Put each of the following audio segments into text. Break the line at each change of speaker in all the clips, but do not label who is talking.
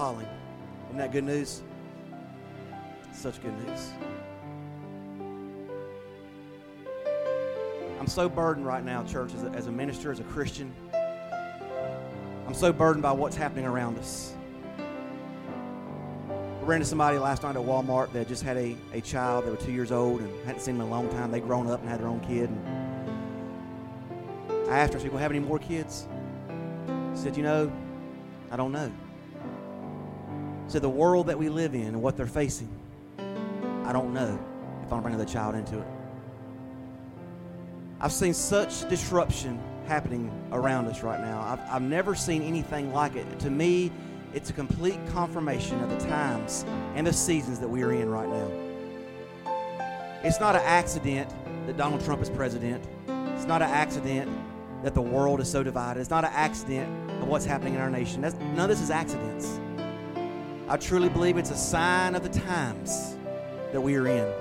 calling. Isn't that good news? Such good news. I'm so burdened right now, church, as a minister, as a Christian. I'm so burdened by what's happening around us. I ran into somebody last night at Walmart that just had a child. They were 2 years old and hadn't seen them in a long time. They'd grown up and had their own kid. And I asked her, I said, "Well, have any more kids?" She said, I don't know. So the world that we live in and what they're facing, I don't know if I'm bringing the child into it. I've seen such disruption happening around us right now. I've never seen anything like it. To me, it's a complete confirmation of the times and the seasons that we are in right now. It's not an accident that Donald Trump is president. It's not an accident that the world is so divided. It's not an accident of what's happening in our nation. None of this is accidents. I truly believe it's a sign of the times that we are in.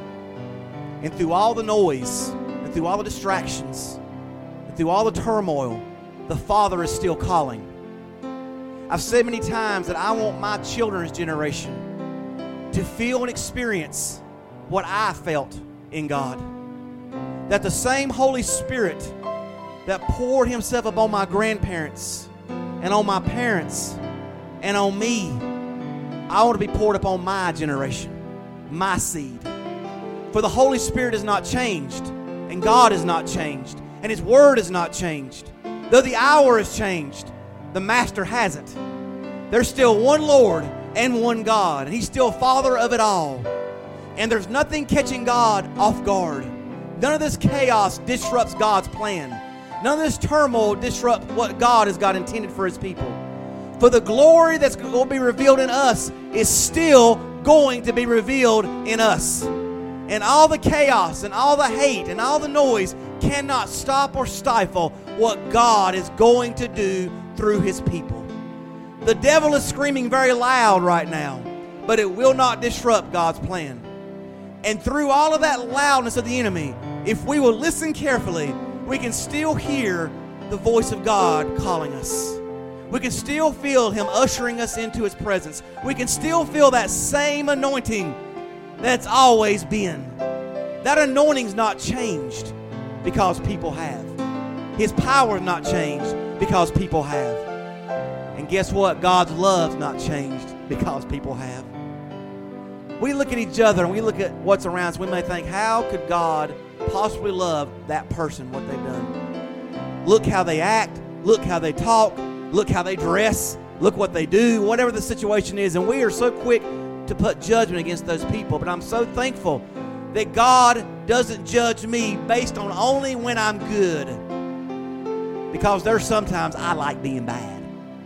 And through all the noise, and through all the distractions, and through all the turmoil, the Father is still calling. I've said many times that I want my children's generation to feel and experience what I felt in God. That the same Holy Spirit that poured Himself upon my grandparents and on my parents and on me, I want to be poured upon my generation, my seed. For the Holy Spirit has not changed, and God has not changed, and His Word has not changed. Though the hour has changed, the Master hasn't. There's still one Lord and one God, and He's still Father of it all. And there's nothing catching God off guard. None of this chaos disrupts God's plan. None of this turmoil disrupts what God has got intended for His people. For the glory that's going to be revealed in us is still going to be revealed in us. And all the chaos and all the hate and all the noise cannot stop or stifle what God is going to do through His people. The devil is screaming very loud right now, but it will not disrupt God's plan. And through all of that loudness of the enemy, if we will listen carefully, we can still hear the voice of God calling us. We can still feel Him ushering us into His presence. We can still feel that same anointing that's always been. That anointing's not changed because people have. His power's not changed because people have. And guess what? God's love's not changed because people have. We look at each other and we look at what's around us. We may think, how could God possibly love that person, what they've done? Look how they act. Look how they talk. Look how they dress. Look what they do. Whatever the situation is. And we are so quick to put judgment against those people. But I'm so thankful that God doesn't judge me based on only when I'm good. Because there's sometimes I like being bad.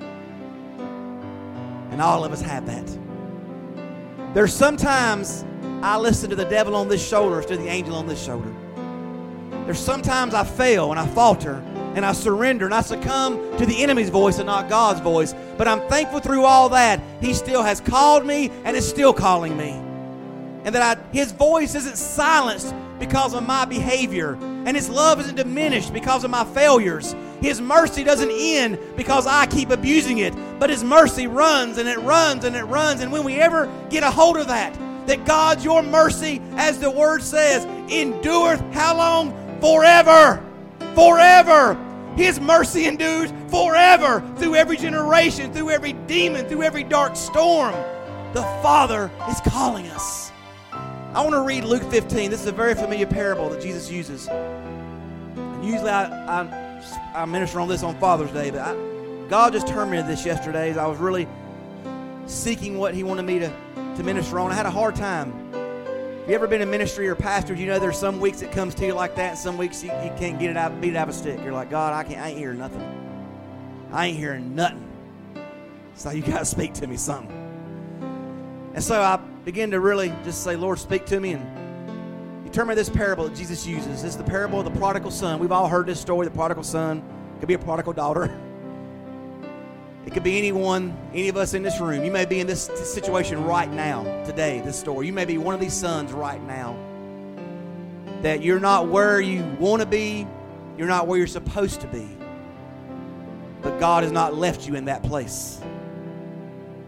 And all of us have that. There's sometimes I listen to the devil on this shoulder instead of the angel on this shoulder. There's sometimes I fail and I falter and I surrender and I succumb to the enemy's voice and not God's voice. But I'm thankful through all that He still has called me and is still calling me. And that His voice isn't silenced because of my behavior. And His love isn't diminished because of my failures. His mercy doesn't end because I keep abusing it. But His mercy runs and it runs and it runs. And when we ever get a hold of that God's your mercy, as the Word says, endureth how long? Forever. Forever. His mercy endures forever through every generation, through every demon, through every dark storm. The Father is calling us. I want to read Luke 15. This is a very familiar parable that Jesus uses. And usually I minister on this on Father's Day, but God just turned me to this yesterday as I was really seeking what He wanted me to minister on. I had a hard time. If you ever been in ministry or pastored, you know there's some weeks it comes to you like that, and some weeks you can't get it out, beat it out of a stick. You're like, God, I ain't hearing nothing. I ain't hearing nothing. So you got to speak to me something. And so I began to really just say, Lord, speak to me. And He turned me to this parable that Jesus uses. This is the parable of the prodigal son. We've all heard this story, the prodigal son. It could be a prodigal daughter. It could be anyone, any of us in this room. You may be in this situation right now, today, this story. You may be one of these sons right now. That you're not where you want to be. You're not where you're supposed to be. But God has not left you in that place.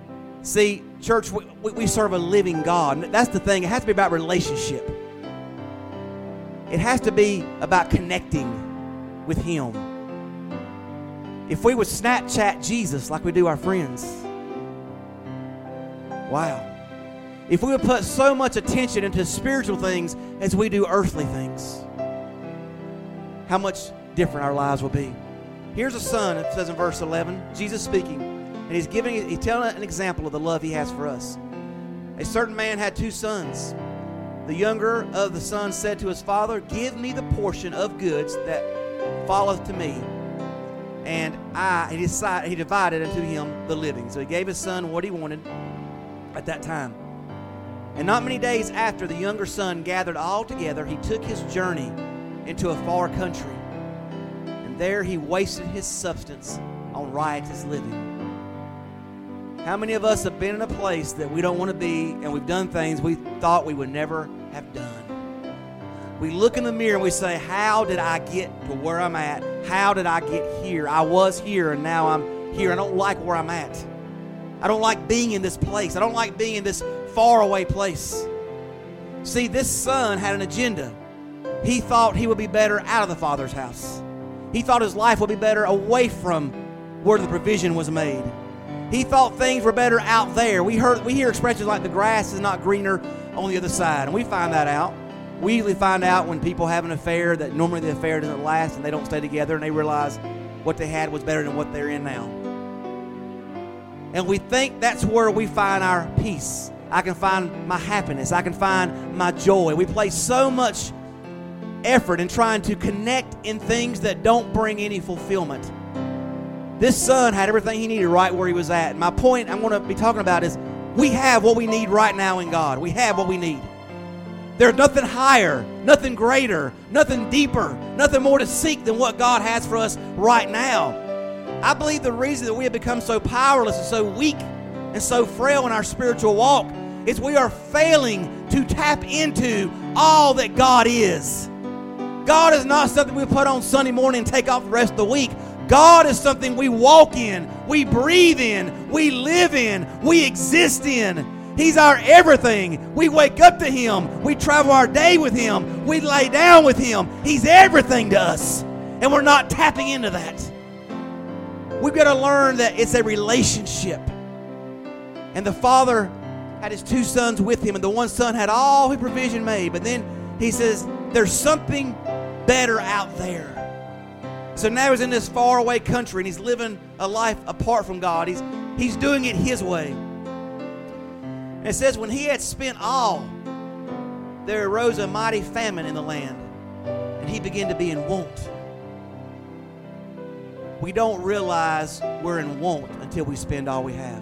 See, church, we serve a living God. That's the thing. It has to be about relationship. It has to be about connecting with Him. If we would Snapchat Jesus like we do our friends, wow. If we would put so much attention into spiritual things as we do earthly things, how much different our lives will be. Here's a son, it says in verse 11, Jesus speaking, and he's telling an example of the love He has for us. A certain man had 2 sons. The younger of the sons said to his father, "Give me the portion of goods that falleth to me." And he divided unto him the living. So he gave his son what he wanted at that time. And not many days after, the younger son gathered all together. He took his journey into a far country. And there he wasted his substance on riotous living. How many of us have been in a place that we don't want to be, and we've done things we thought we would never have done? We look in the mirror and we say, how did I get to where I'm at? How did I get here? I was here and now I'm here. I don't like where I'm at. I don't like being in this place. I don't like being in this faraway place. See, this son had an agenda. He thought he would be better out of the Father's house. He thought his life would be better away from where the provision was made. He thought things were better out there. We hear expressions like the grass is not greener on the other side, and we find that out. We usually find out when people have an affair that normally the affair doesn't last and they don't stay together, and they realize what they had was better than what they're in now. And we think that's where we find our peace. I can find my happiness. I can find my joy. We place so much effort in trying to connect in things that don't bring any fulfillment. This son had everything he needed right where he was at. My point I'm going to be talking about is we have what we need right now in God. We have what we need. There's nothing higher, nothing greater, nothing deeper, nothing more to seek than what God has for us right now. I believe the reason that we have become so powerless and so weak and so frail in our spiritual walk is we are failing to tap into all that God is. God is not something we put on Sunday morning and take off the rest of the week. God is something we walk in, we breathe in, we live in, we exist in. He's our everything. We wake up to Him. We travel our day with Him. We lay down with Him. He's everything to us. And we're not tapping into that. We've got to learn that it's a relationship. And the father had his 2 sons with him, and the one son had all his provision made. But then he says, there's something better out there. So now he's in this faraway country, and he's living a life apart from God. He's doing it his way. And it says, when he had spent all, there arose a mighty famine in the land, and he began to be in want. We don't realize we're in want until we spend all we have.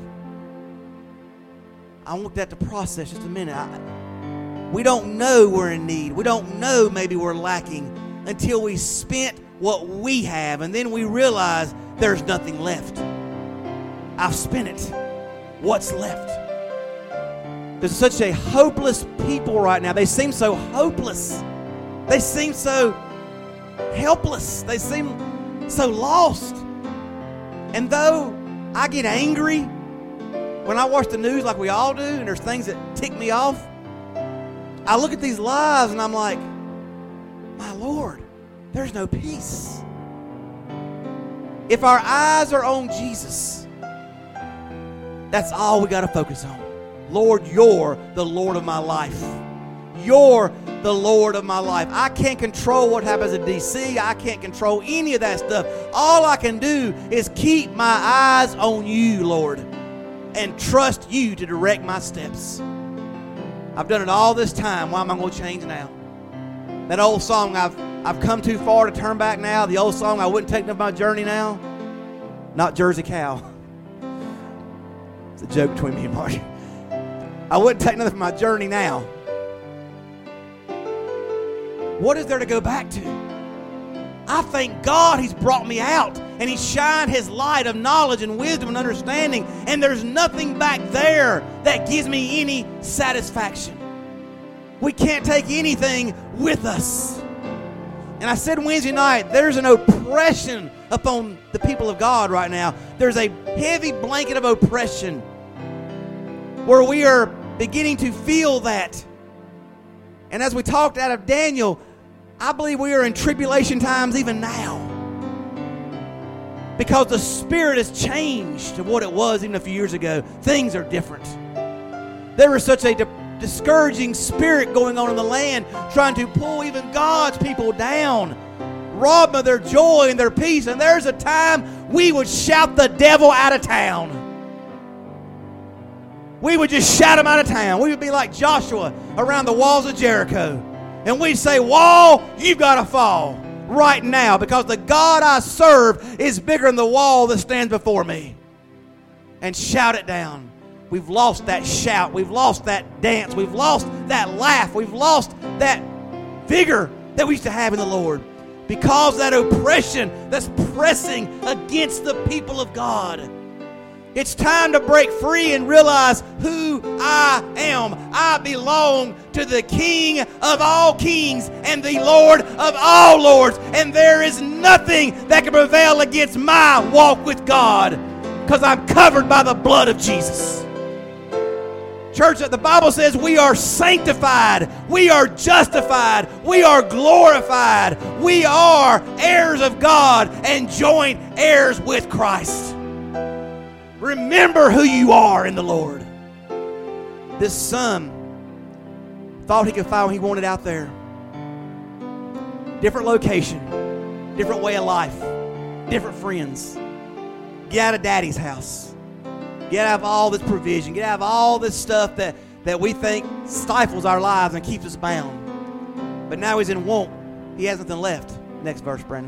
I want that to process just a minute. We don't know we're in need. We don't know maybe we're lacking until we spent what we have, and then we realize there's nothing left. I've spent it. What's left? There's such a hopeless people right now. They seem so hopeless. They seem so helpless. They seem so lost. And though I get angry when I watch the news like we all do, and there's things that tick me off, I look at these lives and I'm like, my Lord, there's no peace. If our eyes are on Jesus, that's all we got to focus on. Lord, you're the Lord of my life. You're the Lord of my life. I can't control what happens in D.C. I can't control any of that stuff. All I can do is keep my eyes on you, Lord, and trust you to direct my steps. I've done it all this time. Why am I going to change now? That old song, I've come too far to turn back now. The old song, I wouldn't take my journey now. Not Jersey Cow. It's a joke between me and Marty. I wouldn't take nothing from my journey now. What is there to go back to? I thank God He's brought me out and He shined His light of knowledge and wisdom and understanding, and there's nothing back there that gives me any satisfaction. We can't take anything with us. And I said Wednesday night, there's an oppression upon the people of God right now. There's a heavy blanket of oppression. where we are beginning to feel that. And as we talked out of Daniel, I believe we are in tribulation times even now, because the spirit has changed to what it was even a few years ago. Things are different. There is such a discouraging spirit going on in the land, trying to pull even God's people down, rob them of their joy and their peace. And there's a time we would shout the devil out of town. We would just shout him out of town. We would be like Joshua around the walls of Jericho. And we'd say, wall, you've got to fall right now, because the God I serve is bigger than the wall that stands before me. And shout it down. We've lost that shout. We've lost that dance. We've lost that laugh. We've lost that vigor that we used to have in the Lord, because that oppression that's pressing against the people of God. It's time to break free and realize who I am. I belong to the King of all kings and the Lord of all lords. And there is nothing that can prevail against my walk with God, because I'm covered by the blood of Jesus. Church, the Bible says we are sanctified, we are justified, we are glorified, we are heirs of God and joint heirs with Christ. Remember who you are in the Lord. This son thought he could find what he wanted out there. Different location, different way of life, different friends. Get out of daddy's house. Get out of all this provision. Get out of all this stuff that we think stifles our lives and keeps us bound. But now he's in want. He has nothing left. Next verse, Brandon.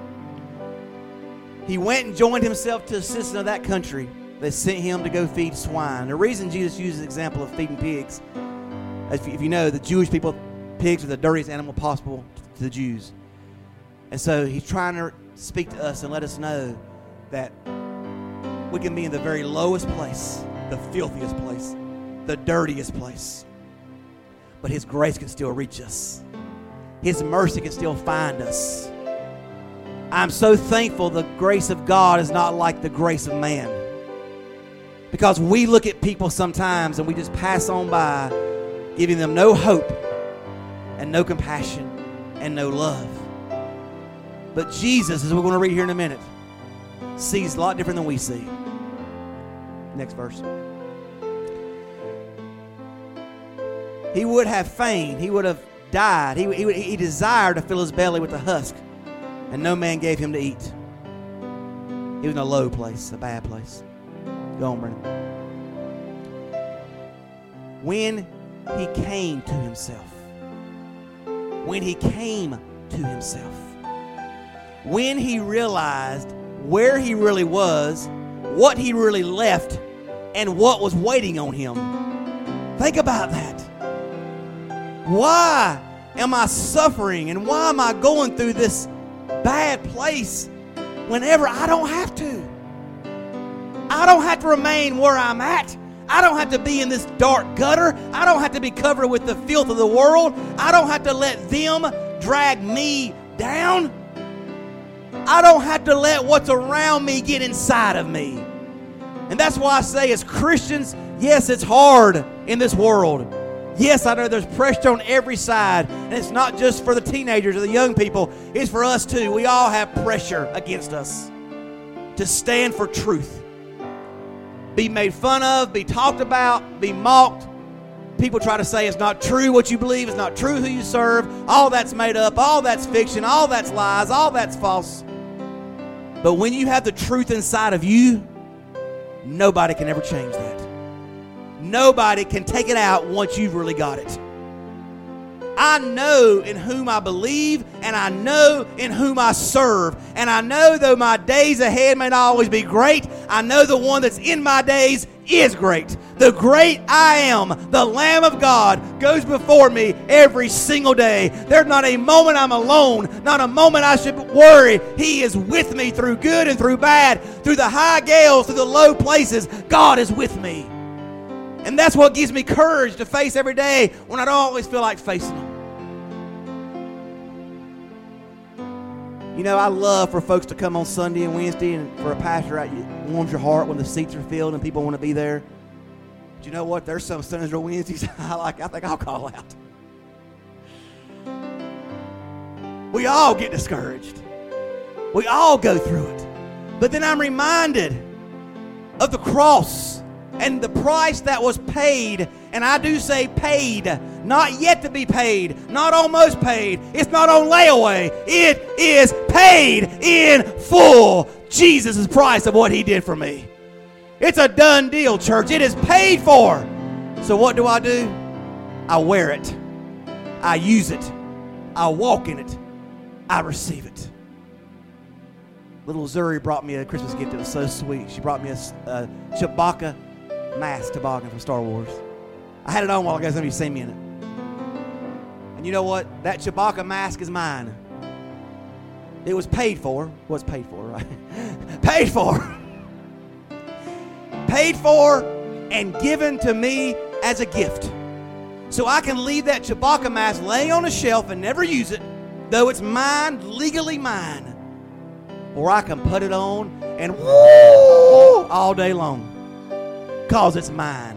He went and joined himself to a citizen of that country that sent him to go feed swine. The reason Jesus uses the example of feeding pigs, if you know, the Jewish people, pigs are the dirtiest animal possible to the Jews. And so he's trying to speak to us and let us know that we can be in the very lowest place, the filthiest place, the dirtiest place. But His grace can still reach us. His mercy can still find us. I'm so thankful the grace of God is not like the grace of man. Because we look at people sometimes and we just pass on by, giving them no hope and no compassion and no love. But Jesus, as we're going to read here in a minute, sees a lot different than we see. Next verse. He would have fain, he would have died. He desired to fill his belly with the husk, and no man gave him to eat. He was in a low place, a bad place. Go on, Brendan. When he came to himself. When he came to himself. When he realized where he really was, what he really left, and what was waiting on him. Think about that. Why am I suffering, and why am I going through this bad place whenever I don't have to? I don't have to remain where I'm at. I don't have to be in this dark gutter. I don't have to be covered with the filth of the world. I don't have to let them drag me down. I don't have to let what's around me get inside of me. And that's why I say, as Christians, yes, it's hard in this world. Yes, I know there's pressure on every side. And it's not just for the teenagers or the young people. It's for us too. We all have pressure against us to stand for truth. Be made fun of, be talked about, be mocked. People try to say it's not true what you believe, it's not true who you serve. All that's made up, all that's fiction, all that's lies, all that's false. But when you have the truth inside of you, nobody can ever change that. Nobody can take it out once you've really got it. I know in whom I believe, and I know in whom I serve. And I know though my days ahead may not always be great, I know the one that's in my days is great. The great I am, the Lamb of God, goes before me every single day. There's not a moment I'm alone, not a moment I should worry. He is with me through good and through bad, through the high gales, through the low places. God is with me. And that's what gives me courage to face every day when I don't always feel like facing them. You know, I love for folks to come on Sunday and Wednesday, and for a pastor, it warms your heart when the seats are filled and people want to be there. Do you know what? There's some Sundays or Wednesdays I think I'll call out. We all get discouraged. We all go through it. But then I'm reminded of the cross and the price that was paid. And I do say paid, not yet to be paid, not almost paid. It's not on layaway. It is paid in full. Jesus' price of what he did for me. It's a done deal, church. It is paid for. So what do? I wear it. I use it. I walk in it. I receive it. Little Zuri brought me a Christmas gift. It was so sweet. She brought me a Chewbacca mask toboggan from Star Wars. I had it on while ago. Some of you seen me in it. And you know what? That Chewbacca mask is mine. It was paid for. Was paid for, right? Paid for. Paid for and given to me as a gift. So I can leave that Chewbacca mask laying on a shelf and never use it, though it's mine, legally mine. Or I can put it on and woo all day long, because it's mine.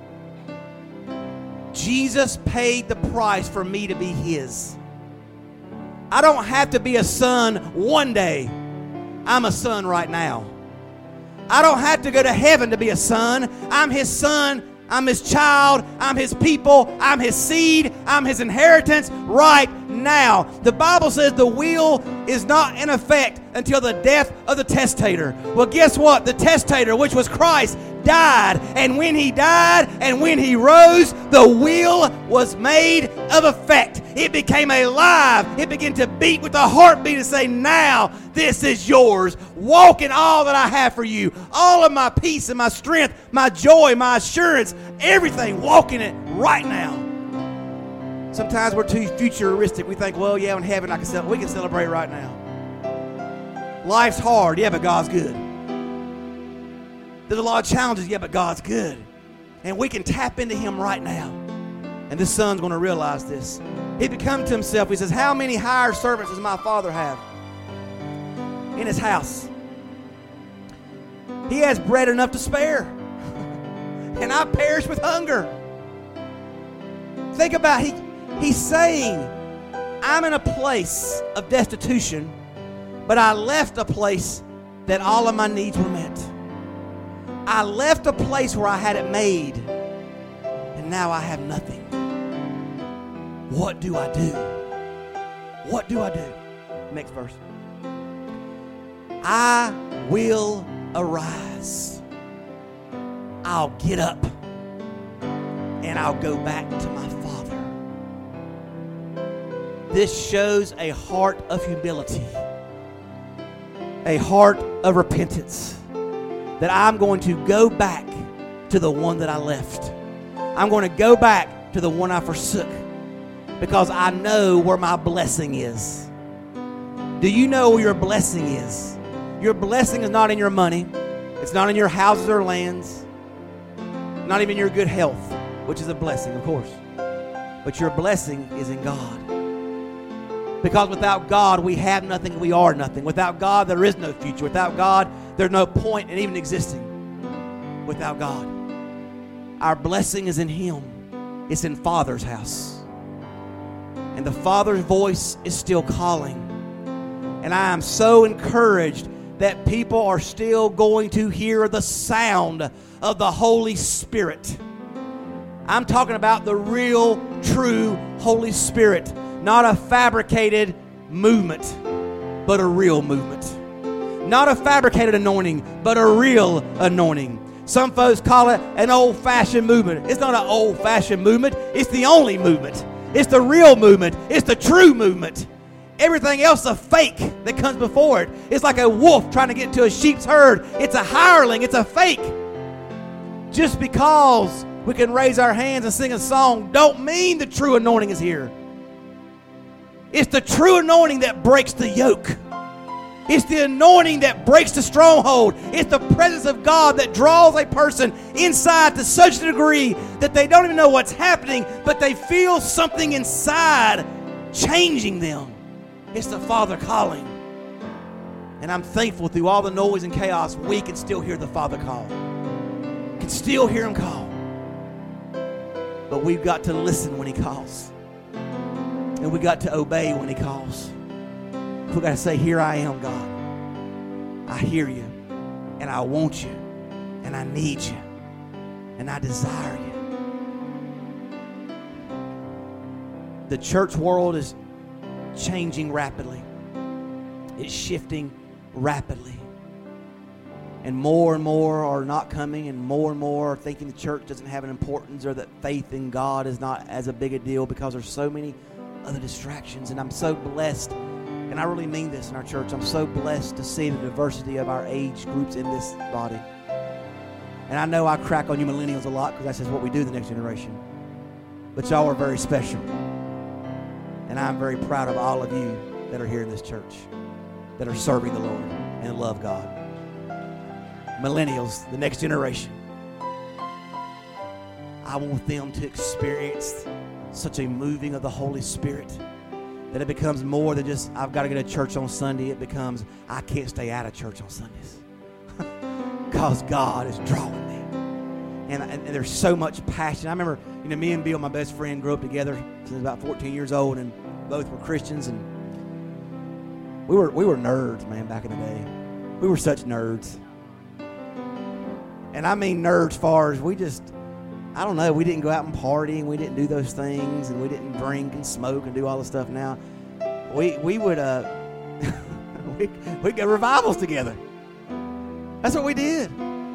Jesus paid the price for me to be his. I don't have to be a son one day. I'm a son right now. I don't have to go to heaven to be a son. I'm his son. I'm his child. I'm his people. I'm his seed. I'm his inheritance right now. The Bible says the will is not in effect until the death of the testator. Well, guess what? The testator, which was Christ, died. And when he died and when he rose, the will was made of effect. It became alive. It began to beat with a heartbeat and say, now this is yours. Walk in all that I have for you. All of my peace and my strength, my joy, my assurance, everything. Walk in it right now. Sometimes we're too futuristic. We think, well, yeah, in heaven we can celebrate right now. Life's hard. Yeah, but God's good. There's a lot of challenges. Yeah, but God's good. And we can tap into him right now. And this son's going to realize this. He become to himself. He says, how many hired servants does my father have in his house? He has bread enough to spare. And I perish with hunger. Think about he's saying, I'm in a place of destitution, but I left a place that all of my needs were met. I left a place where I had it made, and now I have nothing. What do I do? What do I do? Next verse. I will arise. I'll get up, and I'll go back to my Father. This shows a heart of humility, a heart of repentance, that I'm going to go back to the one that I left. I'm going to go back to the one I forsook, because I know where my blessing is. Do you know where your blessing is? Your blessing is not in your money. It's not in your houses or lands. Not even your good health, which is a blessing, of course. But your blessing is in God. Because without God, we have nothing, we are nothing. Without God, there is no future. Without God, there's no point in even existing without God. Our blessing is in him. It's in Father's house. And the Father's voice is still calling. And I am so encouraged that people are still going to hear the sound of the Holy Spirit. I'm talking about the real, true Holy Spirit. Not a fabricated movement, but a real movement. Not a fabricated anointing, but a real anointing. Some folks call it an old-fashioned movement. It's not an old-fashioned movement. It's the only movement. It's the real movement. It's the true movement. Everything else is a fake that comes before it. It's like a wolf trying to get into a sheep's herd. It's a hireling. It's a fake. Just because we can raise our hands and sing a song don't mean the true anointing is here. It's the true anointing that breaks the yoke. It's the anointing that breaks the stronghold. It's the presence of God that draws a person inside to such a degree that they don't even know what's happening, but they feel something inside changing them. It's the Father calling. And I'm thankful through all the noise and chaos, we can still hear the Father call. Can still hear him call. But we've got to listen when He calls. And we got to obey when He calls. We've got to say, here I am, God. I hear you. And I want you. And I need you. And I desire you. The church world is changing rapidly. It's shifting rapidly. And more are not coming, and more are thinking the church doesn't have an importance, or that faith in God is not as a big a deal because there's so many other distractions. And I'm so blessed, and I really mean this in our church, I'm so blessed to see the diversity of our age groups in this body. And I know I crack on you millennials a lot because that's just what we do the next generation. But y'all are very special. And I'm very proud of all of you that are here in this church, that are serving the Lord and love God. Millennials, the next generation, I want them to experience such a moving of the Holy Spirit that it becomes more than just, I've got to go to church on Sunday. It becomes, I can't stay out of church on Sundays because God is drawing me. And there's so much passion. I remember, me and Bill, my best friend, grew up together since I was about 14 years old, and both were Christians, and we were nerds, man, back in the day. We were such nerds. And I mean nerds as far as we didn't go out and party, and we didn't do those things, and we didn't drink and smoke and do all the stuff now. We would we'd get revivals together. That's what we did.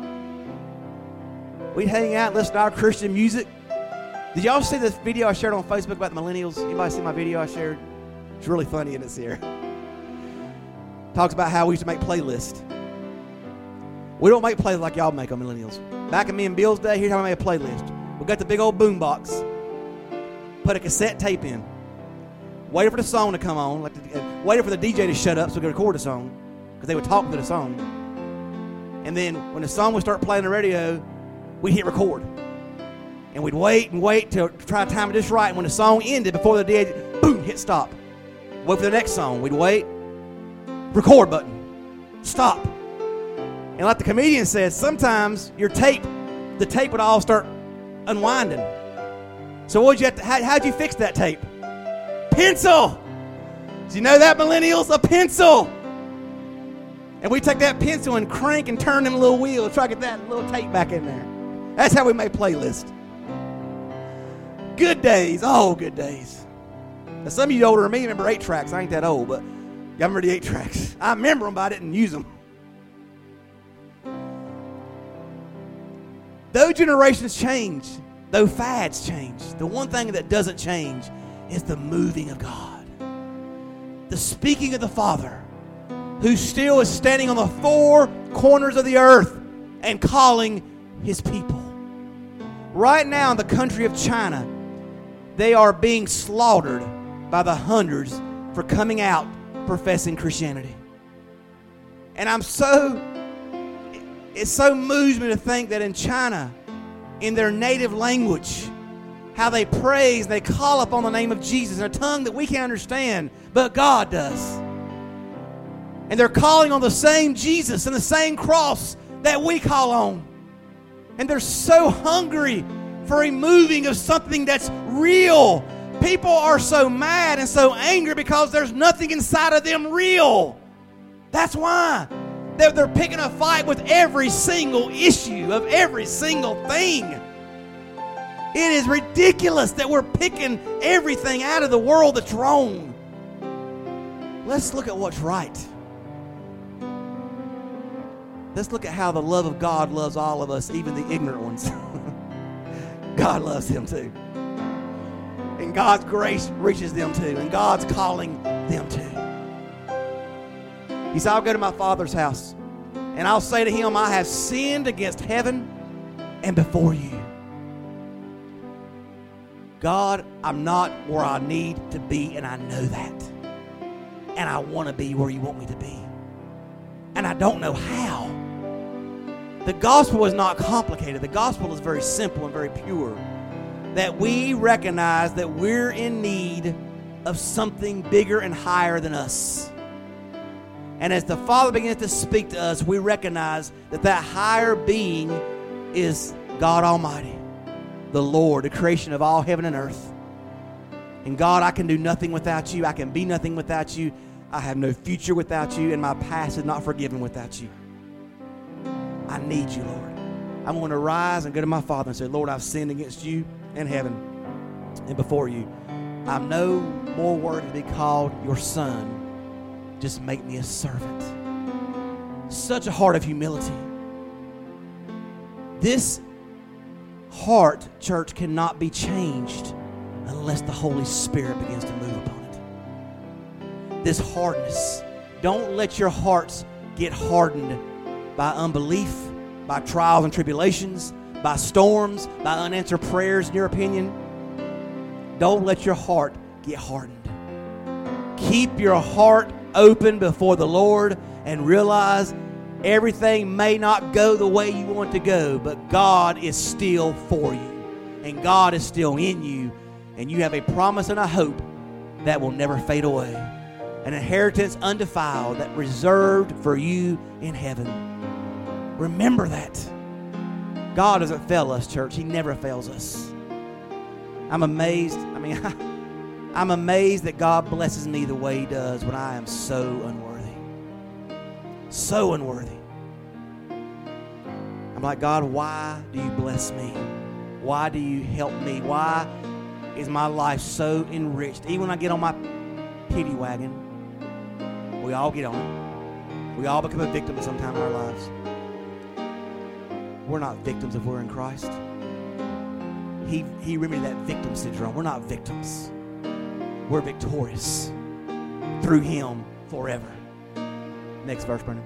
We'd hang out and listen to our Christian music. Did y'all see this video I shared on Facebook about the millennials? Anybody see my video I shared? It's really funny in it here. Talks about how we used to make playlists. We don't make playlists like y'all make them, millennials. Back in me and Bill's day, here's how we made a playlist. We got the big old boom box, put a cassette tape in, waited for the song to come on, waited for the DJ to shut up so we could record the song, because they would talk through the song. And then when the song would start playing on the radio, we'd hit record. And we'd wait to try to time it just right. And when the song ended, before the DJ, boom, hit stop. Wait for the next song. We'd wait, record button, stop. And like the comedian says, sometimes the tape would all start unwinding. So how'd you fix that tape? Pencil! Did you know that, millennials? A pencil! And we take that pencil and crank and turn them little wheels, try to get that little tape back in there. That's how we made playlists. Good days. Oh, good days. Now, some of you older than me remember 8-tracks. I ain't that old, but y'all remember the 8-tracks. I remember them, but I didn't use them. Though generations change, though fads change, the one thing that doesn't change is the moving of God. The speaking of the Father, who still is standing on the four corners of the earth and calling His people. Right now in the country of China, they are being slaughtered by the hundreds for coming out professing Christianity. And it so moves me to think that in China, in their native language, how they praise, they call upon the name of Jesus in a tongue that we can't understand, but God does. And they're calling on the same Jesus and the same cross that we call on. And they're so hungry for a moving of something that's real. People are so mad and so angry because there's nothing inside of them real. That's why they're picking a fight with every single issue of every single thing. It is ridiculous that we're picking everything out of the world that's wrong. Let's look at what's right. Let's look at how the love of God loves all of us, even the ignorant ones. God loves them too. And God's grace reaches them too. And God's calling them too. He said, I'll go to my Father's house, and I'll say to Him, I have sinned against heaven and before you. God, I'm not where I need to be, and I know that. And I want to be where you want me to be. And I don't know how. The gospel is not complicated. The gospel is very simple and very pure. That we recognize that we're in need of something bigger and higher than us. And as the Father begins to speak to us, we recognize that higher being is God Almighty. the Lord, the creation of all heaven and earth. And God, I can do nothing without you. I can be nothing without you. I have no future without you, and my past is not forgiven without you. I need you, Lord. I'm going to rise and go to my Father and say, Lord, I've sinned against you in heaven and before you. I'm no more worthy to be called your son. Just make me a servant. Such a heart of humility. This heart, church, cannot be changed unless the Holy Spirit begins to move upon it. This hardness. Don't let your hearts get hardened by unbelief, by trials and tribulations, by storms, by unanswered prayers, in your opinion. Don't let your heart get hardened. Keep your heart open before the Lord and realize everything may not go the way you want to go, but God is still for you, and God is still in you, and you have a promise and a hope that will never fade away, an inheritance undefiled that reserved for you in heaven. Remember that. God doesn't fail us, church. He never fails us. I'm amazed. I'm amazed that God blesses me the way He does when I am so unworthy. So unworthy. I'm like, God, why do you bless me? Why do you help me? Why is my life so enriched? Even when I get on my pity wagon, we all get on it. We all become a victim at some time in our lives. We're not victims if we're in Christ. He remedied that victim syndrome. We're not victims. We're victorious through Him forever. Next verse, Brendan.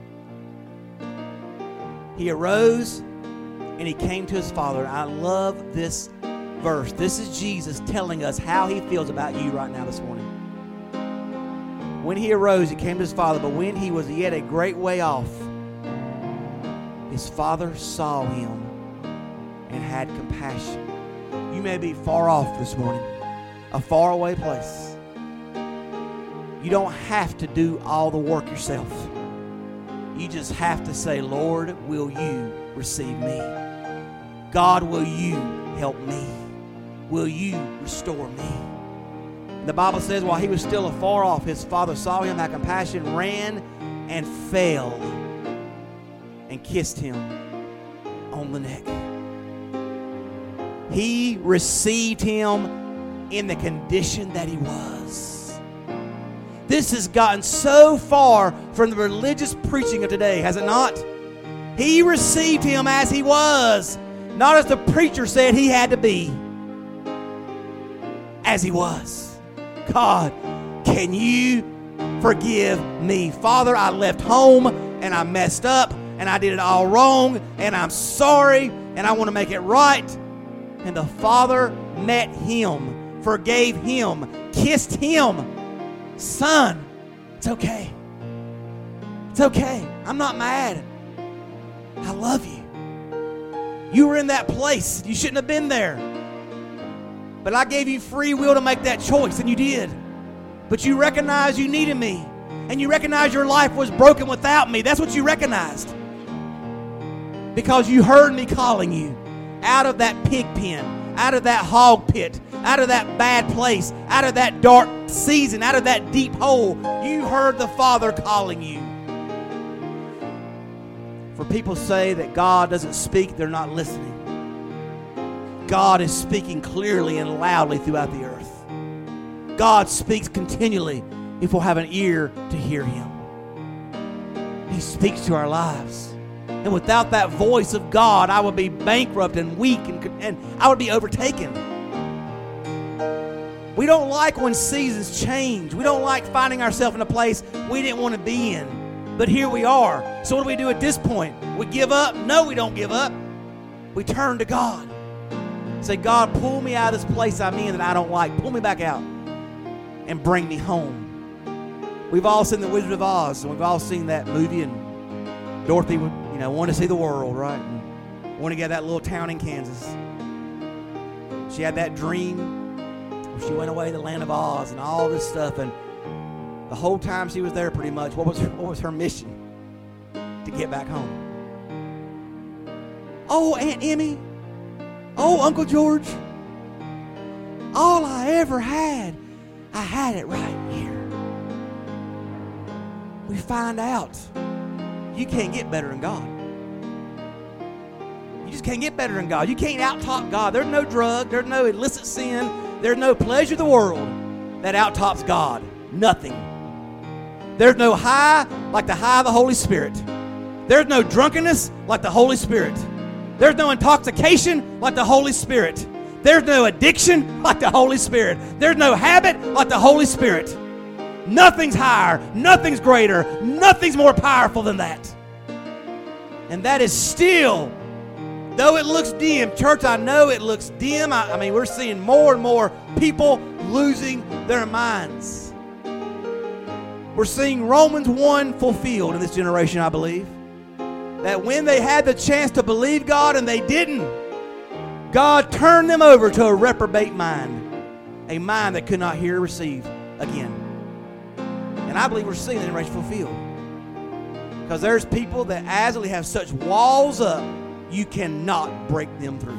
He arose and He came to His Father. I love this verse. This is Jesus telling us how He feels about you right now this morning. When He arose, He came to His Father, but when He was yet a great way off, His Father saw Him and had compassion. You may be far off this morning, a faraway place. You don't have to do all the work yourself. You just have to say, Lord, will you receive me? God, will you help me? Will you restore me? The Bible says while He was still afar off, His Father saw Him, had compassion, ran and fell and kissed Him on the neck. He received Him in the condition that He was. This has gotten so far from the religious preaching of today, has it not? He received Him as He was, not as the preacher said He had to be. As He was. God, can you forgive me? Father, I left home and I messed up and I did it all wrong and I'm sorry and I want to make it right. And the Father met him, forgave him, kissed him. Son, it's okay. It's okay. I'm not mad. I love you. You were in that place. You shouldn't have been there. But I gave you free will to make that choice, and you did. But you recognized you needed me. And you recognized your life was broken without me. That's what you recognized. Because you heard me calling you out of that pig pen, out of that hog pit, out of that bad place, out of that dark season, out of that deep hole. You heard the Father calling you. For people say that God doesn't speak, they're not listening. God is speaking clearly and loudly throughout the earth. God speaks continually if we'll have an ear to hear Him. He speaks to our lives. And without that voice of God, I would be bankrupt and weak and I would be overtaken. We don't like when seasons change. We don't like finding ourselves in a place we didn't want to be in. But here we are. So what do we do at this point? We give up? No, we don't give up. We turn to God. Say, God, pull me out of this place I'm in that I don't like. Pull me back out and bring me home. We've all seen The Wizard of Oz, and we've all seen that movie, and Dorothy would, wanted to see the world, right? And wanted to get that little town in Kansas. She had that dream where she went away to the land of Oz and all this stuff, and the whole time she was there pretty much, what was her mission? To get back home. Oh, Aunt Emmy, Oh, Uncle George, all I ever had, I had it right here. We find out you can't get better than God. You just can't get better than God. You can't out-talk God. There's no drug. There's no illicit sin. There's no pleasure of the world that out-tops God. Nothing. There's no high like the high of the Holy Spirit. There's no drunkenness like the Holy Spirit. There's no intoxication like the Holy Spirit. There's no addiction like the Holy Spirit. There's no habit like the Holy Spirit. Nothing's higher, nothing's greater, nothing's more powerful than that. And that is still, though it looks dim, church, I know it looks dim. I mean, we're seeing more and more people losing their minds. We're seeing Romans 1 fulfilled in this generation, I believe. That when they had the chance to believe God and they didn't, God turned them over to a reprobate mind. A mind that could not hear or receive again. And I believe we're seeing the generation fulfilled. Because there's people that absolutely have such walls up, you cannot break them through.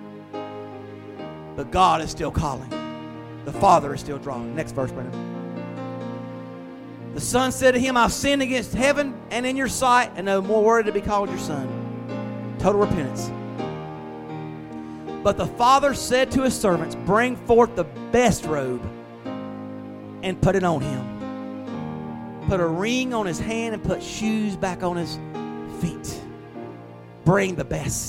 But God is still calling. The Father is still drawing. Next verse, Brandon. The Son said to him, I've sinned against heaven and in your sight, and no more worthy to be called your son. Total repentance. But the Father said to his servants, bring forth the best robe and put it on him. Put a ring on his hand and put shoes back on his feet. Bring the best.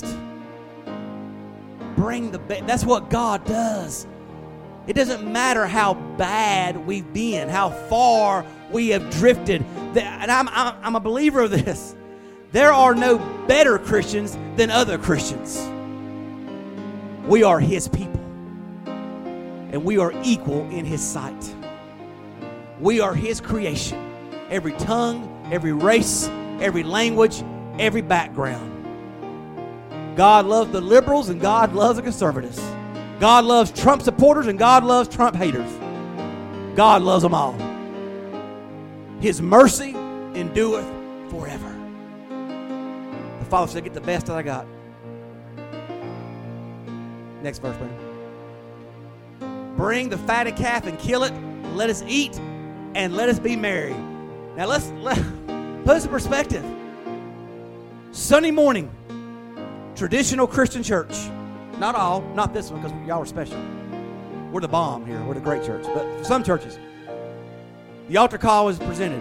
Bring the best. That's what God does. It doesn't matter how bad we've been, how far we have drifted. And I'm a believer of this. There are no better Christians than other Christians. We are His people. And we are equal in His sight. We are His creation. Every tongue, every race, every language, every background. God loves the liberals and God loves the conservatives. God loves Trump supporters and God loves Trump haters. God loves them all. His mercy endureth forever. The Father said, get the best that I got. Next verse, Brandon. Bring the fatted calf and kill it. Let us eat and let us be merry. Now let's put this in perspective. Sunday morning, traditional Christian church. Not all, not this one, because y'all are special. We're the bomb here. We're the great church. But for some churches, the altar call was presented.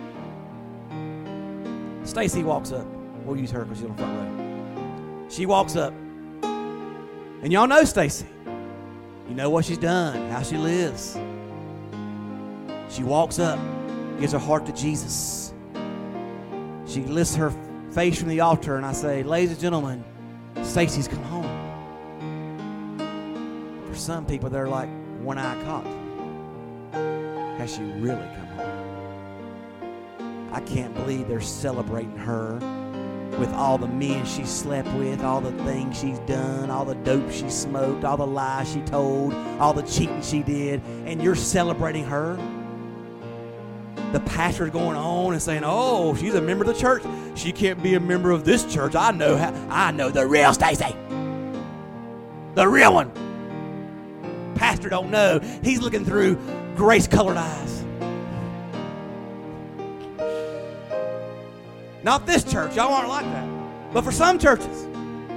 Stacy walks up. We'll use her because she's on the front row. She walks up. And y'all know Stacy. You know what she's done, how she lives. She walks up, gives her heart to Jesus. She lifts her face from the altar, and I say, ladies and gentlemen, Stacy's come home. For some people, they're like one eye cocked. Has she really come home? I can't believe they're celebrating her with all the men she slept with, all the things she's done, all the dope she smoked, all the lies she told, all the cheating she did, and you're celebrating her. The pastor's going on and saying, oh, she's a member of the church. She can't be a member of this church. I know the real Stacy. The real one. Pastor don't know. He's looking through grace-colored eyes. Not this church. Y'all aren't like that. But for some churches,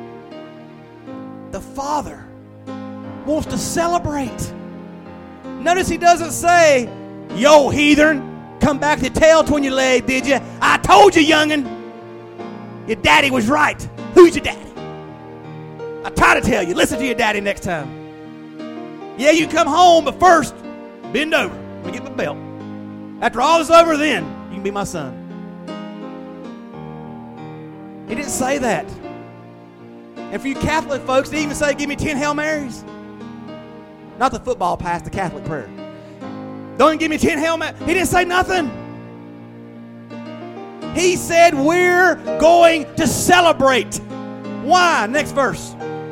the Father wants to celebrate. Notice He doesn't say, yo, heathen, come back to tell twin your leg, did you? I told you, youngin'. Your daddy was right. Who's your daddy? I try to tell you. Listen to your daddy next time. Yeah, you come home, but first, bend over. Let me get my belt. After all is over, then you can be my son. He didn't say that. And for you Catholic folks, he didn't even say, give me 10 Hail Marys. Not the football pass, the Catholic prayer. Don't even give me 10 Hail Marys. He didn't say nothing. He said, we're going to celebrate. Why? Next verse.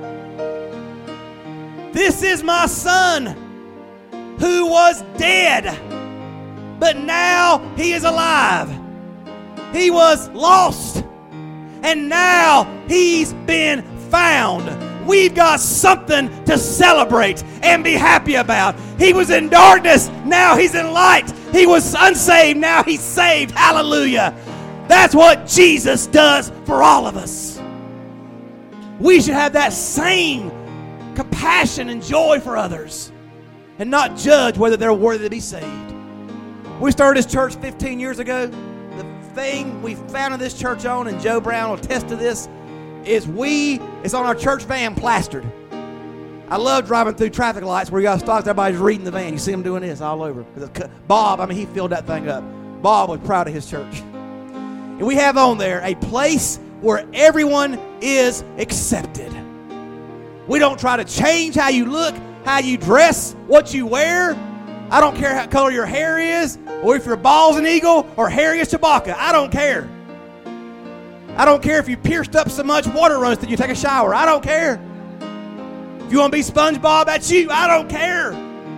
This is my son who was dead, but now he is alive. He was lost, and now he's been found. we've got something to celebrate and be happy about. He was in darkness, now he's in light. He was unsaved, now he's saved. Hallelujah. That's what Jesus does for all of us. We should have that same compassion and joy for others and not judge whether they're worthy to be saved. We started this church 15 years ago. The thing we founded this church on, and Joe Brown will attest to this, is it's on our church van plastered. I love driving through traffic lights where you got stops, everybody's reading the van. You see them doing this all over. Bob, he filled that thing up. Bob was proud of his church. And we have on there a place where everyone is accepted. We don't try to change how you look, how you dress, what you wear. I don't care what color your hair is, or if you're bald's an eagle or hairy as Chewbacca. I don't care. I don't care if you pierced up so much water runs that you take a shower. I don't care. If you want to be SpongeBob, that's you. I don't care.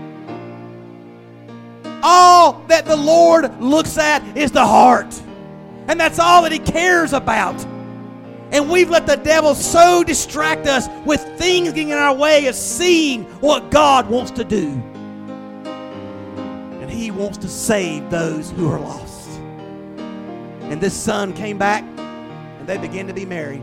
All that the Lord looks at is the heart. And that's all that he cares about. And we've let the devil so distract us with things getting in our way of seeing what God wants to do. And he wants to save those who are lost. And this son came back, and they began to be married.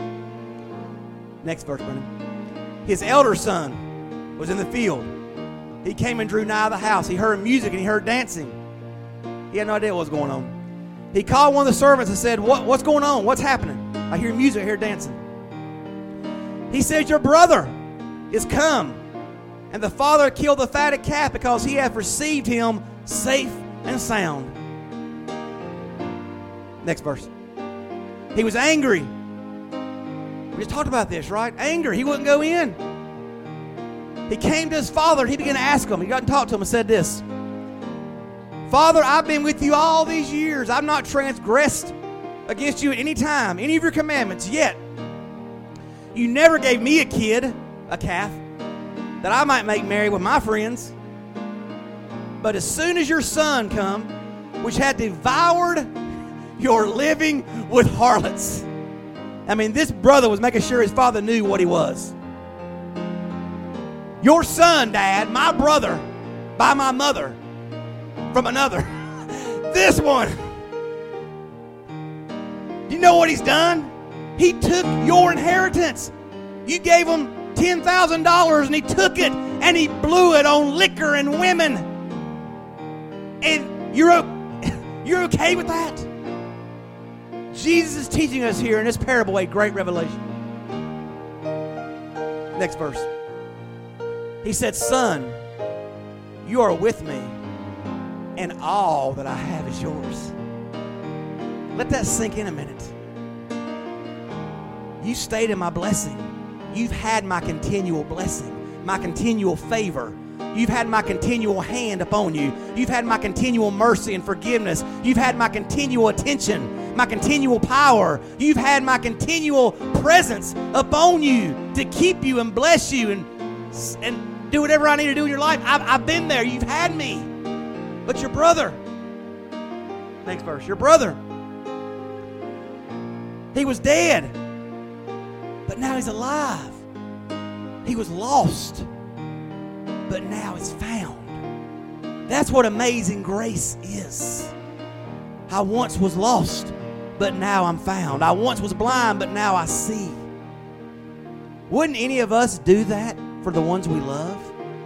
Next verse, Brennan. His elder son was in the field. He came and drew nigh the house. He heard music and he heard dancing. He had no idea what was going on. He called one of the servants and said, What's going on? What's happening? I hear music, I hear dancing. He said, your brother is come, and the father killed the fatted calf because he hath received him safe and sound. Next verse. He was angry. We just talked about this, right? Angry. He wouldn't go in. He came to his father and he began to ask him. He got and talked to him and said this. Father, I've been with you all these years. I've not transgressed against you at any time, any of your commandments, yet you never gave me a calf, that I might make merry with my friends. But as soon as your son come, which had devoured your living with harlots. This brother was making sure his father knew what he was. Your son, Dad, my brother, by my mother, from another. This one. Do you know what he's done? He took your inheritance. You gave him $10,000 and he took it and he blew it on liquor and women. And you're okay with that? Jesus is teaching us here in this parable a great revelation. Next verse. He said, son, you are with me, and all that I have is yours. Let that sink in a minute. You stayed in my blessing. You've had my continual blessing, my continual favor. You've had my continual hand upon you. You've had my continual mercy and forgiveness. You've had my continual attention, my continual power. You've had my continual presence upon you to keep you and bless you and do whatever I need to do in your life. I've been there. You've had me. But your brother, next verse, your brother, he was dead, but now he's alive. He was lost, but now is found. That's what amazing grace is. I once was lost, but now I'm found. I once was blind, but now I see. Wouldn't any of us do that for the ones we love?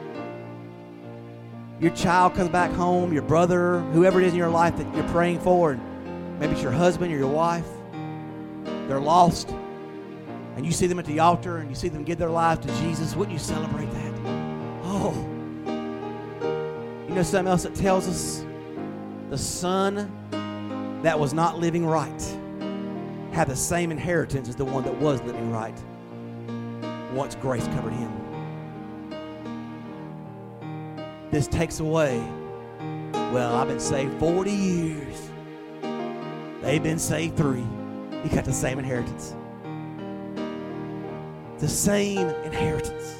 Your child comes back home, your brother, whoever it is in your life that you're praying for, and maybe it's your husband or your wife. They're lost, and you see them at the altar, and you see them give their lives to Jesus. Wouldn't you celebrate that? Oh, you know something else that tells us? The son that was not living right had the same inheritance as the one that was living right once grace covered him. This takes away, well, I've been saved 40 years. They've been saved 3. You got the same inheritance. The same inheritance.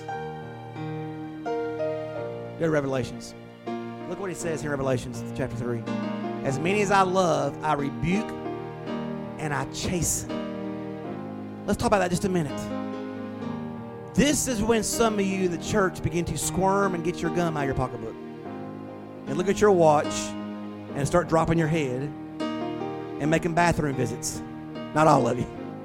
Go to Revelations. Look what he says here in Revelations chapter 3. As many as I love, I rebuke and I chasten. Let's talk about that just a minute. This is when some of you, the church, begin to squirm and get your gum out of your pocketbook and look at your watch and start dropping your head and making bathroom visits. Not all of you.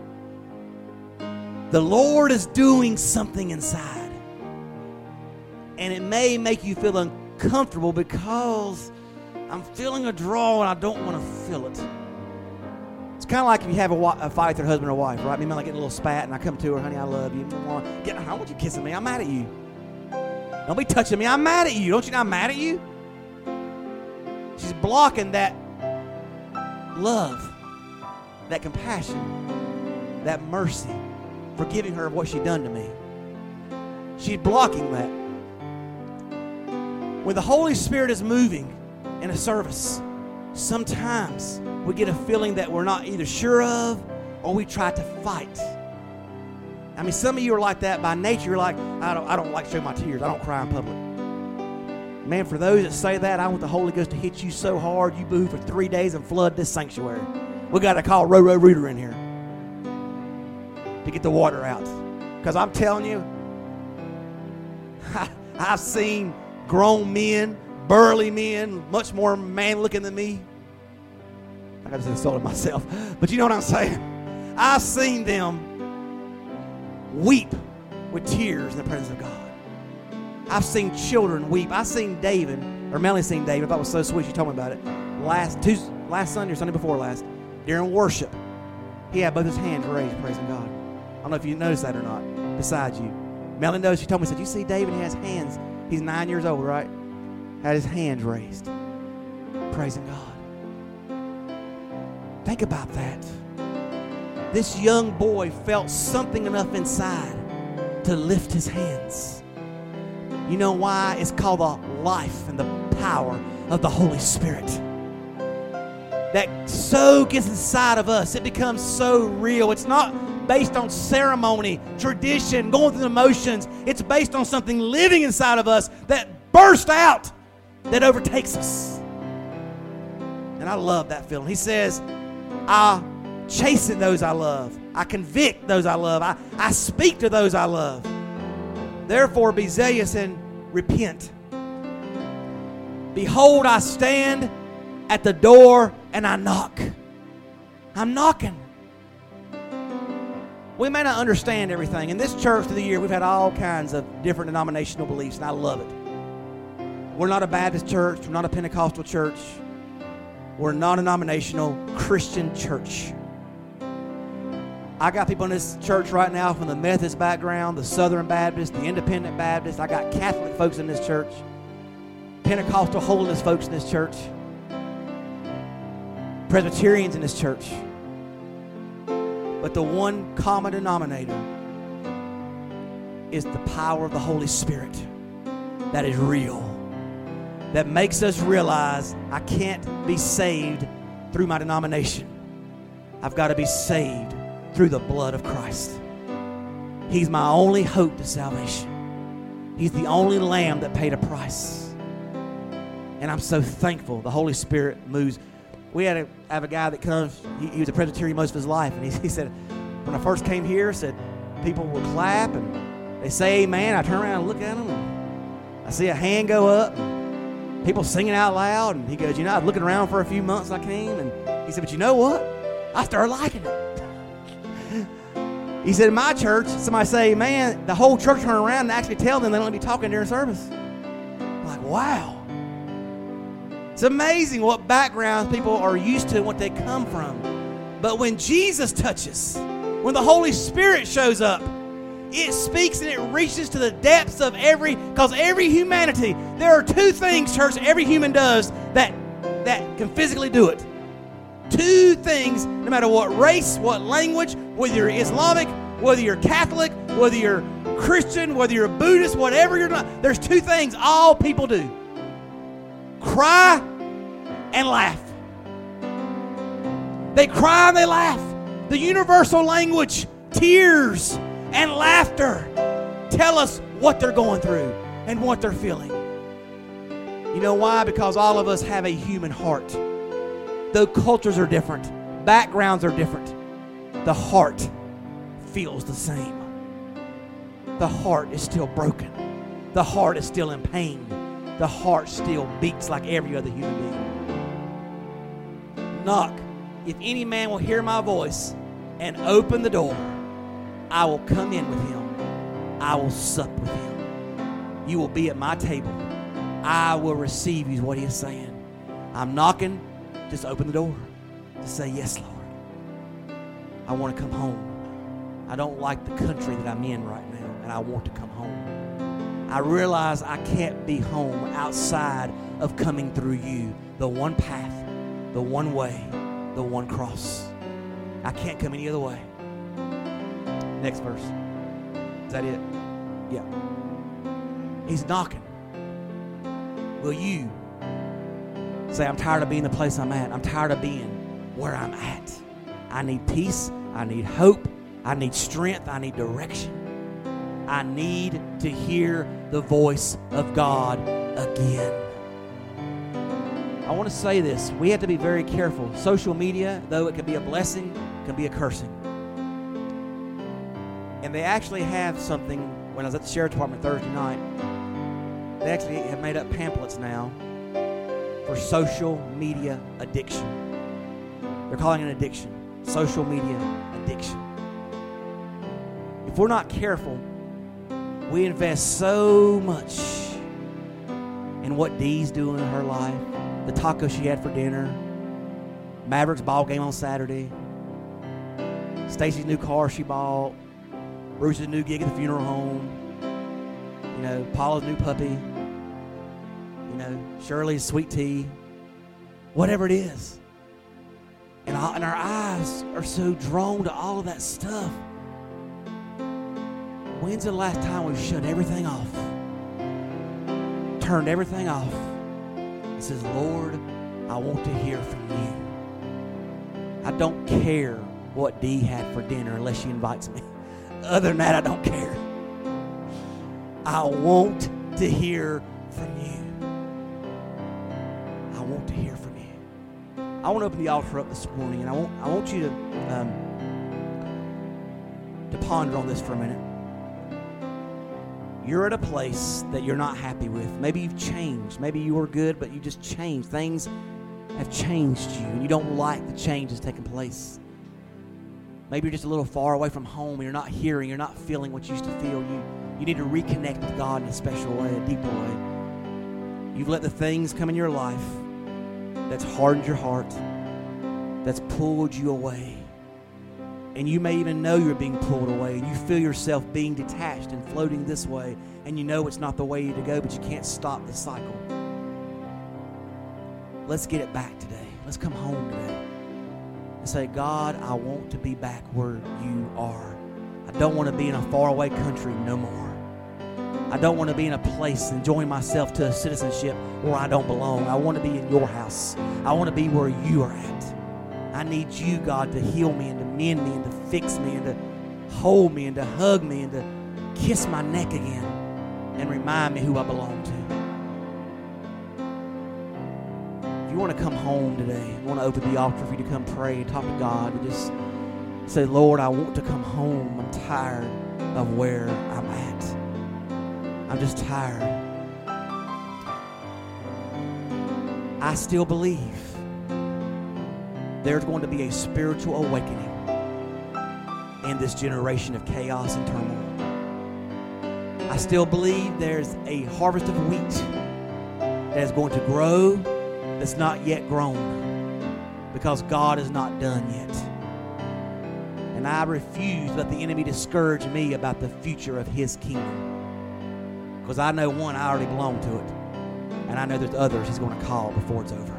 The Lord is doing something inside. And it may make you feel uncomfortable because I'm feeling a draw and I don't want to feel it. It's kind of like if you have a fight with your husband or wife, right? Me, I get a little spat and I come to her, honey, I love you. I don't want you kissing me. I'm mad at you. Don't be touching me. I'm mad at you. Don't you know I'm mad at you? She's blocking that love, that compassion, that mercy, forgiving her of what she done to me. She's blocking that. When the Holy Spirit is moving in a service, sometimes we get a feeling that we're not either sure of or we try to fight. I mean, some of you are like that by nature. You're like, I don't like to show my tears. I don't cry in public. Man, for those that say that, I want the Holy Ghost to hit you so hard you boo for 3 days and flood this sanctuary. We got to call Roto-Rooter in here to get the water out. Because I'm telling you, I've seen grown men, burly men, much more man-looking than me. I just insulted myself. But you know what I'm saying? I've seen them weep with tears in the presence of God. I've seen children weep. I've seen David, or Melanie seen David. I thought it was so sweet. She told me about it. Last Sunday or Sunday before last, during worship, he had both his hands raised, praising God. I don't know if you noticed that or not, besides you. Melanie knows. She told me, said, you see David, he has hands. He's 9 years old, right? Had his hands raised, praising God. Think about that. This young boy felt something enough inside to lift his hands. You know why? It's called the life and the power of the Holy Spirit. That so gets inside of us. It becomes so real. It's not based on ceremony, tradition, going through the motions. It's based on something living inside of us that bursts out, that overtakes us. And I love that feeling. He says, I chasten those I love. I convict those I love. I speak to those I love. Therefore, be zealous and repent. Behold, I stand at the door and I knock. I'm knocking. We may not understand everything. In this church through the year, we've had all kinds of different denominational beliefs, and I love it. We're not a Baptist church. We're not a Pentecostal church. We're a non-denominational Christian church. I got people in this church right now from the Methodist background, the Southern Baptist, the Independent Baptist. I got Catholic folks in this church, Pentecostal holiness folks in this church, Presbyterians in this church. But the one common denominator is the power of the Holy Spirit that is real, that makes us realize I can't be saved through my denomination. I've got to be saved through the blood of Christ. He's my only hope to salvation. He's the only lamb that paid a price. And I'm so thankful the Holy Spirit moves. We have a guy that comes, he was a Presbyterian most of his life, and he said, when I first came here, said people will clap and they say amen. I turn around and look at them and I see a hand go up, and people singing out loud, and he goes, I've been looking around for a few months I came, and he said, but you know what? I started liking it. He said, in my church, somebody say, man, the whole church turn around and actually tell them they don't be talking during service. I'm like, wow. It's amazing what backgrounds people are used to and what they come from. But when Jesus touches, when the Holy Spirit shows up, it speaks and it reaches to the depths of because every humanity, there are two things, church, every human does that can physically do it. Two things, no matter what race, what language, whether you're Islamic, whether you're Catholic, whether you're Christian, whether you're Buddhist, whatever you're not, there's two things all people do. Cry and laugh. They cry and they laugh. The universal language, tears and laughter, tell us what they're going through and what they're feeling. You know why? Because all of us have a human heart. Though cultures are different, backgrounds are different, the heart feels the same. the heart is still broken. The heart is still in pain. The heart still beats like every other human being. Knock. If any man will hear my voice and open the door, I will come in with him. I will sup with him. You will be at my table. I will receive you, is what he is saying. I'm knocking. Just open the door. Just say, yes, Lord. I want to come home. I don't like the country that I'm in right now, and I want to come home. I realize I can't be home outside of coming through you, the one path, the one way, the one cross. I can't come any other way. Next verse. Is that it? Yeah. He's knocking. Will you say, I'm tired of being the place I'm at. I'm tired of being where I'm at. I need peace. I need hope. I need strength. I need direction. I need to hear the voice of God again. I want to say this. We have to be very careful. Social media, though it can be a blessing, can be a cursing. And they actually have something, when I was at the sheriff's department Thursday night, they actually have made up pamphlets now for social media addiction. They're calling it an addiction. Social media addiction. If we're not careful, we invest so much in what Dee's doing in her life, the taco she had for dinner, Maverick's ball game on Saturday, Stacy's new car she bought, Bruce's new gig at the funeral home, Paula's new puppy, Shirley's sweet tea, whatever it is. And our eyes are so drawn to all of that stuff. When's the last time we've shut everything off? Turned everything off. And says, Lord, I want to hear from you. I don't care what Dee had for dinner unless she invites me. Other than that, I don't care. I want to hear from you. I want to hear from you. I want to open the altar up this morning, and I want you to ponder on this for a minute. You're at a place that you're not happy with. Maybe you've changed. Maybe you were good, but you just changed. Things have changed you, and you don't like the change that's taking place. Maybe you're just a little far away from home, and you're not hearing, you're not feeling what you used to feel. You need to reconnect with God in a special way, a deeper way. You've let the things come in your life that's hardened your heart, that's pulled you away. And you may even know you're being pulled away, and you feel yourself being detached and floating this way, and you know it's not the way to go, but you can't stop the cycle. Let's get it back today. Let's come home today and say, God, I want to be back where you are. I don't want to be in a faraway country no more. I don't want to be in a place enjoying myself to a citizenship where I don't belong. I want to be in your house. I want to be where you are at. I need you, God, to heal me and to mend me and to fix me and to hold me and to hug me and to kiss my neck again and remind me who I belong to. If you want to come home today, you want to open the altar for you to come pray and talk to God and just say, Lord, I want to come home. I'm tired of where I'm at. I'm just tired. I still believe there's going to be a spiritual awakening in this generation of chaos and turmoil. I still believe there's a harvest of wheat that is going to grow that's not yet grown because God is not done yet. And I refuse to let the enemy discourage me about the future of his kingdom. Because I know, one, I already belong to it. And I know there's others he's going to call before it's over.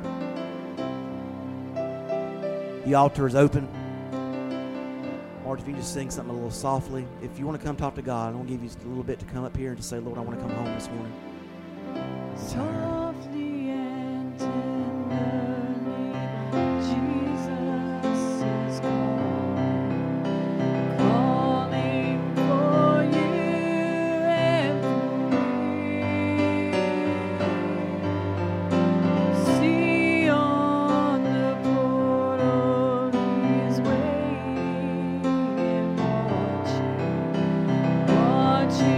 The altar is open. Or if you just sing something a little softly. If you want to come talk to God, I'm going to give you just a little bit to come up here and just say, Lord, I want to come home this morning.
Softly and tenderly, Jesus is calling for you and for me. See on the portal he's waiting and watching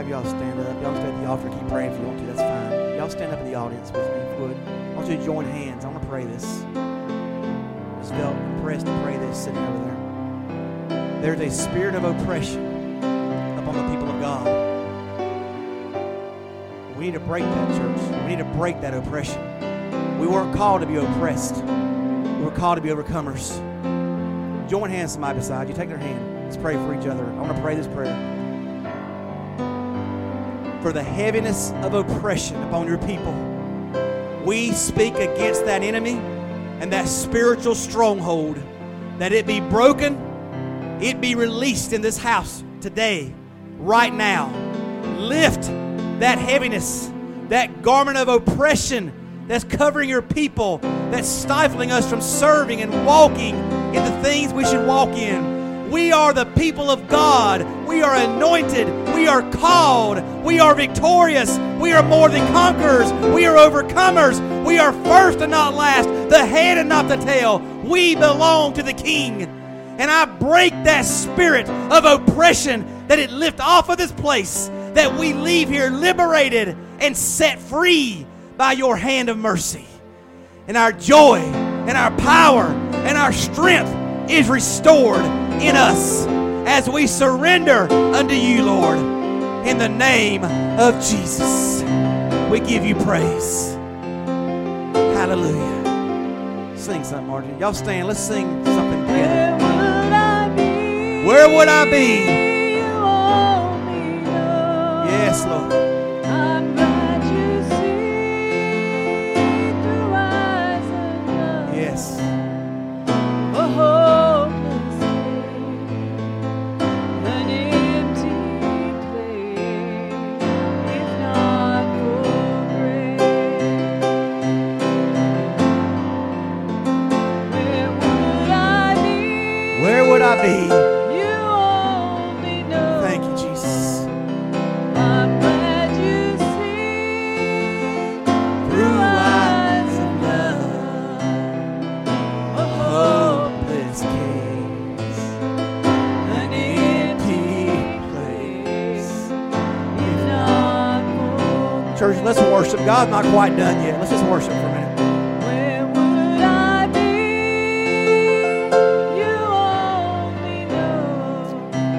have y'all stand up. Y'all stay at the altar, keep praying if you want to, that's fine. Y'all stand up in the audience with me, if you would. I want you to join hands. I want to pray this. Just felt impressed to pray this sitting over there. There's a spirit of oppression upon the people of God. We need to break that, church. We need to break that oppression. We weren't called to be oppressed. We were called to be overcomers. Join hands somebody beside you. Take their hand. Let's pray for each other. I want to pray this prayer. For the heaviness of oppression upon your people, we speak against that enemy and that spiritual stronghold, that it be broken, it be released in this house today, right now. Lift that heaviness, that garment of oppression that's covering your people, that's stifling us from serving and walking in the things we should walk in. We are the people of God. We are anointed. We are called. We are victorious. We are more than conquerors. We are overcomers. We are first and not last, the head and not the tail. We belong to the King. And I break that spirit of oppression, that it lift off of this place, that we leave here liberated and set free by your hand of mercy. And our joy and our power and our strength is restored in us as we surrender unto you, Lord. In the name of Jesus, we give you praise. Hallelujah. Sing something, Margie. Y'all stand. Let's sing something together. Where would I be?
You only know.
Yes, Lord.
I'm glad you see through eyes of love.
Yes.
A hopeless cave, an empty place, if not for grace. Where would I be?
Where would I be?
You only know.
Thank you, Jesus.
I'm glad you see
Through eyes of love,
a
hopeless case,
an
empty place.
if not for
Church, let's worship. God's not quite done yet. Let's just worship for a minute.
where would I be? You only know.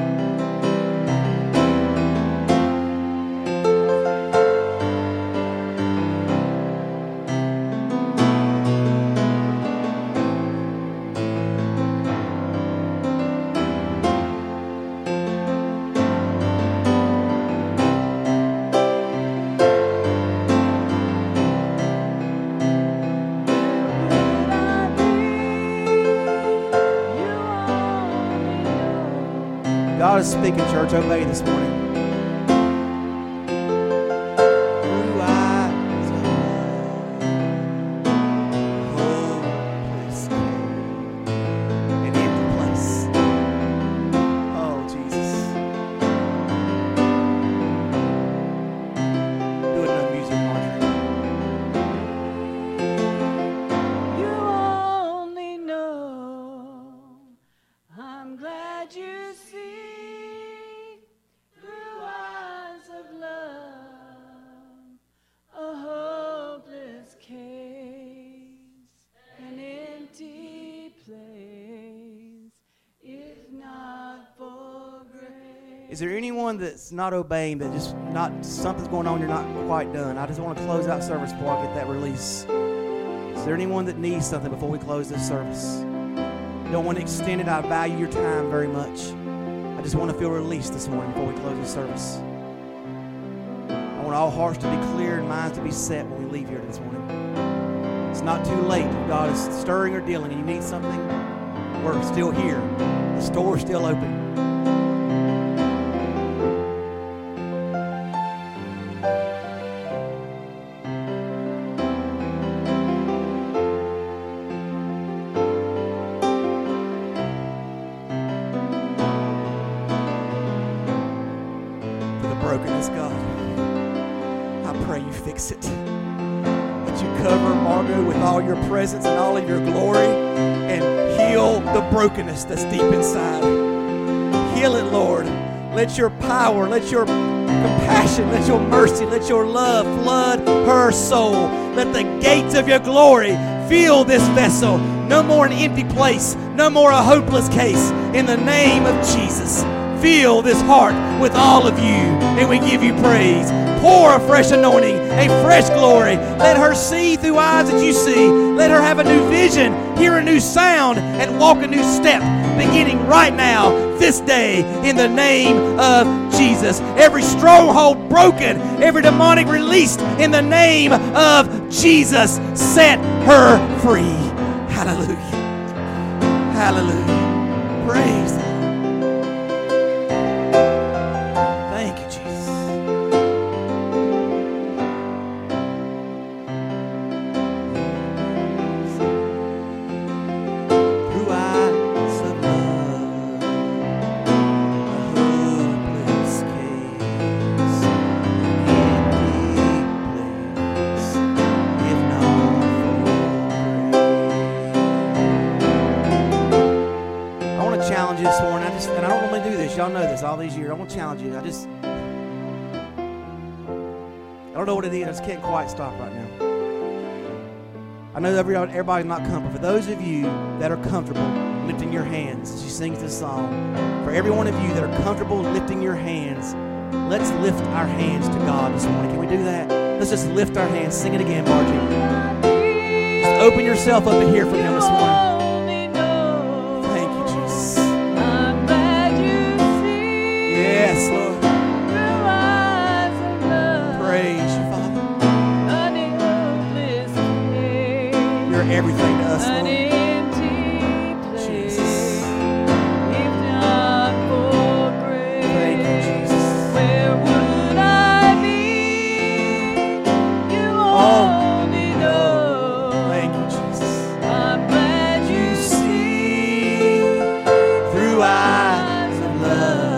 God is speaking, church. Obey this morning. Through eyes of love, hopeless cave, an empty place. Oh, Jesus. Do another music, Marjorie.
You only know. I'm glad you see through eyes of love, a hopeless case, an empty place, if not for grace.
Is there anyone that's not obeying, that just not, something's going on, you're not quite done? I just want to close out service before I get that release. Is there anyone that needs something before we close this service? Don't want to extend it. I value your time very much. I just want to feel released this morning before we close this service. I want all hearts to be clear and minds to be set when we leave here this morning. It's not too late. If God is stirring or dealing and you need something, we're still here. The store's still open. Brokenness, God, I pray you fix it. That you cover Margot with all your presence and all of your glory and heal the brokenness that's deep inside. Heal it, Lord. Let your power, let your compassion, let your mercy, let your love flood her soul. Let the gates of your glory fill this vessel. No more an empty place, no more a hopeless case. In the name of Jesus, fill this heart with all of you, and we give you praise. Pour a fresh anointing, a fresh glory. Let her see through eyes that you see. Let her have a new vision, hear a new sound, and walk a new step, beginning right now, this day, in the name of Jesus. Every stronghold broken, every demonic released in the name of Jesus. Set her free. Hallelujah. Hallelujah. Praise the Lord. Thank you, Jesus. Through eyes of love, a hopeless case, an empty place, if not for grace. I want to challenge you this morning. And I don't normally do this. Y'all know this all these years. I want to challenge you. I don't know what it is. I just can't quite stop right now. I know everybody's not comfortable. For those of you that are comfortable lifting your hands as she sings this song, for every one of you that are comfortable lifting your hands, let's lift our hands to God this morning. Can we do that? Let's just lift our hands. Sing it again, Margie. Just open yourself up to hear from Him this morning. Yes, Lord. Praise you, Father. You're everything to us, Lord. Jesus. Thank you, Jesus.
Where would I be? You only know.
Thank you, Jesus.
I'm glad you see
Through eyes of love.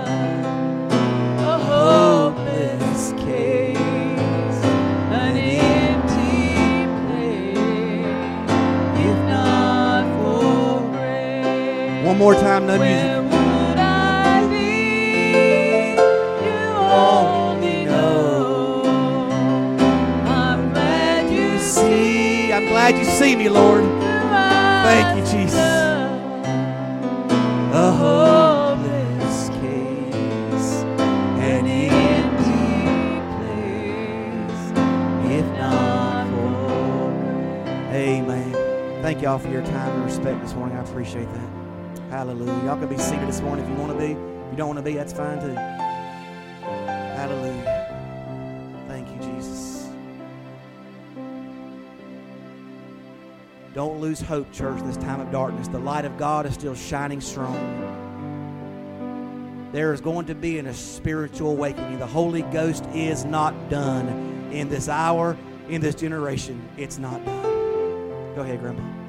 One more time, no music.
Where would I be? You only know. I'm glad you see.
I'm glad you see me, Lord. Thank you, Jesus. A hopeless case, an empty place, if not for grace. Amen. Thank y'all for your time and respect this morning. I appreciate that. Hallelujah. Y'all can be seated this morning if you want to be. If you don't want to be, that's fine too. Hallelujah. Thank you, Jesus. Don't lose hope, church, in this time of darkness. The light of God is still shining strong. There is going to be a spiritual awakening. The Holy Ghost is not done in this hour, in this generation. It's not done. Go ahead, Grandpa.